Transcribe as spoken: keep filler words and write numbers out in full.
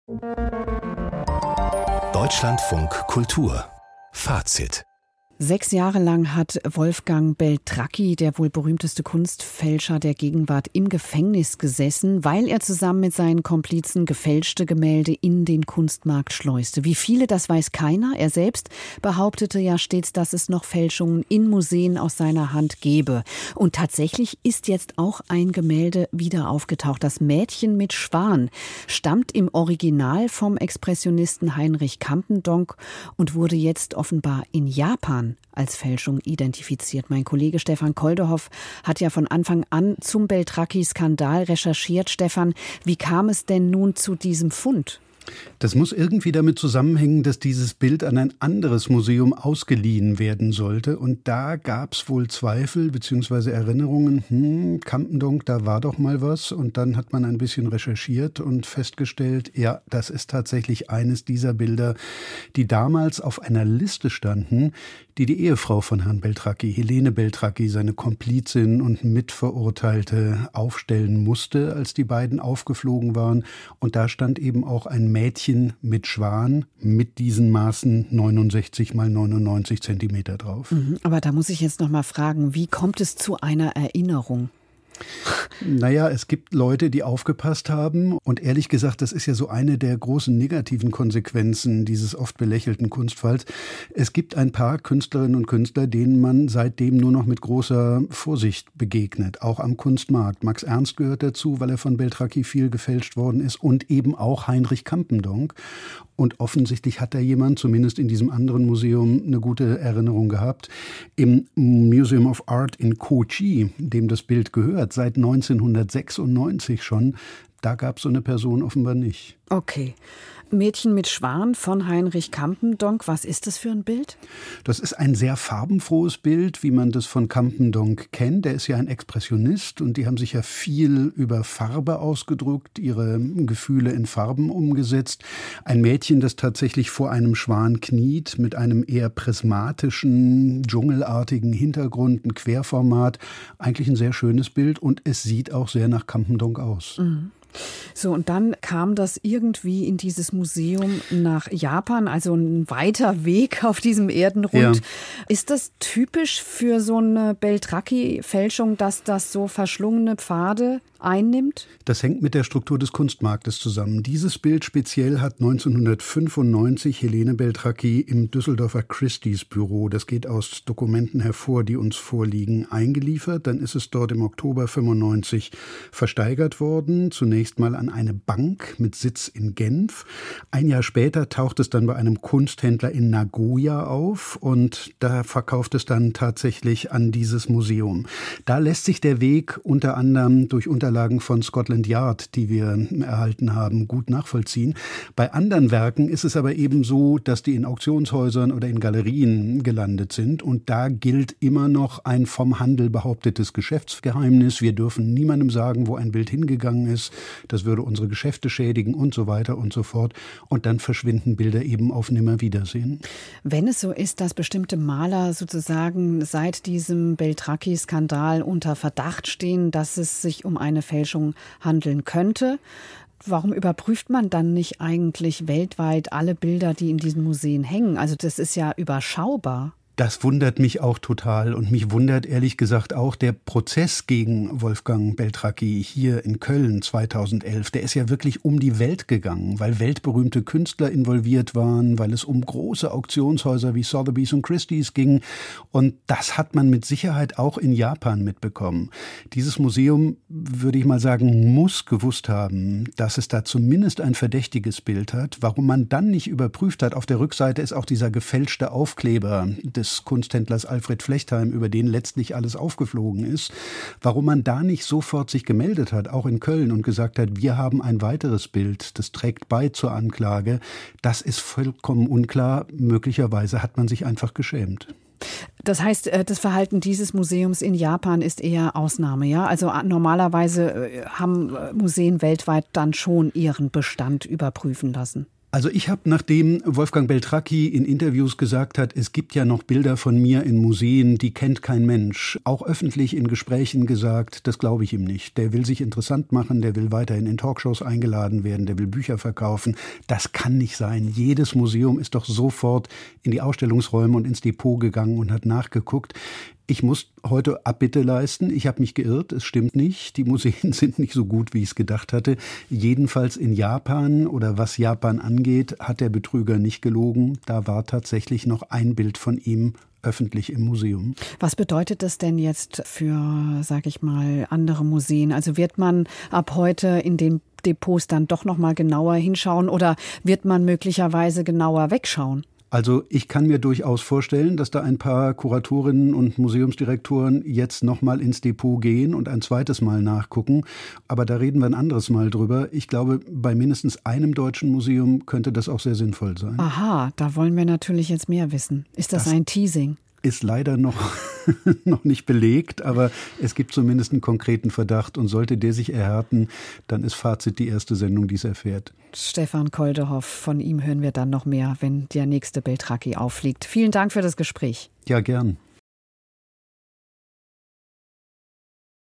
Deutschlandfunk Kultur Fazit. Sechs Jahre lang hat Wolfgang Beltracchi, der wohl berühmteste Kunstfälscher der Gegenwart, im Gefängnis gesessen, weil er zusammen mit seinen Komplizen gefälschte Gemälde in den Kunstmarkt schleuste. Wie viele, das weiß keiner. Er selbst behauptete ja stets, dass es noch Fälschungen in Museen aus seiner Hand gebe. Und tatsächlich ist jetzt auch ein Gemälde wieder aufgetaucht. Das Mädchen mit Schwan stammt im Original vom Expressionisten Heinrich Campendonck und wurde jetzt offenbar in Japan als Fälschung identifiziert. Mein Kollege Stefan Koldehoff hat ja von Anfang an zum Beltracchi-Skandal recherchiert. Stefan, wie kam es denn nun zu diesem Fund? Das muss irgendwie damit zusammenhängen, dass dieses Bild an ein anderes Museum ausgeliehen werden sollte. Und da gab es wohl Zweifel bzw. Erinnerungen, hm, Campendonck, da war doch mal was. Und dann hat man ein bisschen recherchiert und festgestellt, ja, das ist tatsächlich eines dieser Bilder, die damals auf einer Liste standen, die die Ehefrau von Herrn Beltracchi, Helene Beltracchi, seine Komplizin und Mitverurteilte, aufstellen musste, als die beiden aufgeflogen waren. Und da stand eben auch ein Mädchen mit Schwan mit diesen Maßen neunundsechzig mal neunundneunzig Zentimeter drauf. Mhm, aber da muss ich jetzt noch mal fragen, wie kommt es zu einer Erinnerung? Naja, es gibt Leute, die aufgepasst haben und ehrlich gesagt, das ist ja so eine der großen negativen Konsequenzen dieses oft belächelten Kunstfalls. Es gibt ein paar Künstlerinnen und Künstler, denen man seitdem nur noch mit großer Vorsicht begegnet, auch am Kunstmarkt. Max Ernst gehört dazu, weil er von Beltracchi viel gefälscht worden ist und eben auch Heinrich Campendonck. Und offensichtlich hat da jemand, zumindest in diesem anderen Museum, eine gute Erinnerung gehabt. Im Museum of Art in Kochi, dem das Bild gehört, seit neunzehnhundertsechsundneunzig schon, da gab es so eine Person offenbar nicht. Okay. Mädchen mit Schwan von Heinrich Campendonck. Was ist das für ein Bild? Das ist ein sehr farbenfrohes Bild, wie man das von Campendonck kennt. Der ist ja ein Expressionist und die haben sich ja viel über Farbe ausgedrückt, ihre Gefühle in Farben umgesetzt. Ein Mädchen, das tatsächlich vor einem Schwan kniet, mit einem eher prismatischen, dschungelartigen Hintergrund, ein Querformat. Eigentlich ein sehr schönes Bild und es sieht auch sehr nach Campendonck aus. Mhm. So, und dann kam das irgendwie in dieses Museum nach Japan, also ein weiter Weg auf diesem Erdenrund. Ja. Ist das typisch für so eine Beltracchi-Fälschung, dass das so verschlungene Pfade einnimmt? Das hängt mit der Struktur des Kunstmarktes zusammen. Dieses Bild speziell hat neunzehnhundertfünfundneunzig Helene Beltracchi im Düsseldorfer Christie's Büro, das geht aus Dokumenten hervor, die uns vorliegen, eingeliefert. Dann ist es dort im Oktober fünfundneunzig versteigert worden. Zunächst mal an eine Bank mit Sitz in Genf. Ein Jahr später taucht es dann bei einem Kunsthändler in Nagoya auf und da verkauft es dann tatsächlich an dieses Museum. Da lässt sich der Weg unter anderem durch Unterlagen von Scotland Yard, die wir erhalten haben, gut nachvollziehen. Bei anderen Werken ist es aber eben so, dass die in Auktionshäusern oder in Galerien gelandet sind und da gilt immer noch ein vom Handel behauptetes Geschäftsgeheimnis. Wir dürfen niemandem sagen, wo ein Bild hingegangen ist. Das würde unsere Geschäfte schädigen und so weiter und so fort. Und dann verschwinden Bilder eben auf Nimmerwiedersehen. Wenn es so ist, dass bestimmte Maler sozusagen seit diesem Beltracchi-Skandal unter Verdacht stehen, dass es sich um eine Fälschung handeln könnte, warum überprüft man dann nicht eigentlich weltweit alle Bilder, die in diesen Museen hängen? Also das ist ja überschaubar. Das wundert mich auch total und mich wundert ehrlich gesagt auch der Prozess gegen Wolfgang Beltracchi hier in Köln zweitausendelf. Der ist ja wirklich um die Welt gegangen, weil weltberühmte Künstler involviert waren, weil es um große Auktionshäuser wie Sotheby's und Christie's ging und das hat man mit Sicherheit auch in Japan mitbekommen. Dieses Museum, würde ich mal sagen, muss gewusst haben, dass es da zumindest ein verdächtiges Bild hat. Warum man dann nicht überprüft hat, auf der Rückseite ist auch dieser gefälschte Aufkleber des Kunsthändlers Alfred Flechtheim, über den letztlich alles aufgeflogen ist, warum man da nicht sofort sich gemeldet hat, auch in Köln, und gesagt hat, wir haben ein weiteres Bild, das trägt bei zur Anklage, das ist vollkommen unklar. Möglicherweise hat man sich einfach geschämt. Das heißt, das Verhalten dieses Museums in Japan ist eher Ausnahme, ja? Also normalerweise haben Museen weltweit dann schon ihren Bestand überprüfen lassen. Also ich habe, nachdem Wolfgang Beltracchi in Interviews gesagt hat, es gibt ja noch Bilder von mir in Museen, die kennt kein Mensch, auch öffentlich in Gesprächen gesagt, das glaube ich ihm nicht. Der will sich interessant machen, der will weiterhin in Talkshows eingeladen werden, der will Bücher verkaufen. Das kann nicht sein. Jedes Museum ist doch sofort in die Ausstellungsräume und ins Depot gegangen und hat nachgeguckt. Ich muss heute Abbitte leisten. Ich habe mich geirrt. Es stimmt nicht. Die Museen sind nicht so gut, wie ich es gedacht hatte. Jedenfalls in Japan oder was Japan angeht, hat der Betrüger nicht gelogen. Da war tatsächlich noch ein Bild von ihm öffentlich im Museum. Was bedeutet das denn jetzt für, sage ich mal, andere Museen? Also wird man ab heute in den Depots dann doch noch mal genauer hinschauen oder wird man möglicherweise genauer wegschauen? Also ich kann mir durchaus vorstellen, dass da ein paar Kuratorinnen und Museumsdirektoren jetzt noch mal ins Depot gehen und ein zweites Mal nachgucken. Aber da reden wir ein anderes Mal drüber. Ich glaube, bei mindestens einem deutschen Museum könnte das auch sehr sinnvoll sein. Aha, da wollen wir natürlich jetzt mehr wissen. Ist das, das ein Teasing? Ist leider noch, noch nicht belegt, aber es gibt zumindest einen konkreten Verdacht. Und sollte der sich erhärten, dann ist Fazit die erste Sendung, die es erfährt. Stefan Koldehoff, von ihm hören wir dann noch mehr, wenn der nächste Beltracchi auffliegt. Vielen Dank für das Gespräch. Ja, gern.